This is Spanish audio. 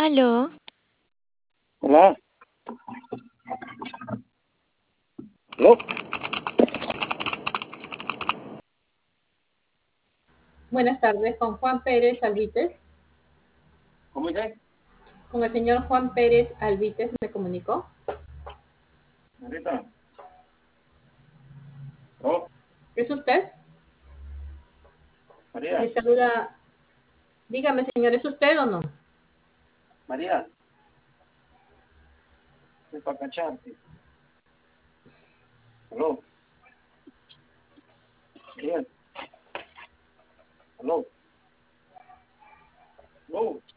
Aló, Hola. ¿No? Buenas tardes, con Juan Pérez Alvites. ¿Cómo dice? Con el señor Juan Pérez Alvites me comunicó. Ahorita. ¿No? ¿Es usted? María. Le saluda. Dígame, señor, ¿es usted o no? María. Es para cacharte. ¿Aló? María. ¿Aló? ¿No?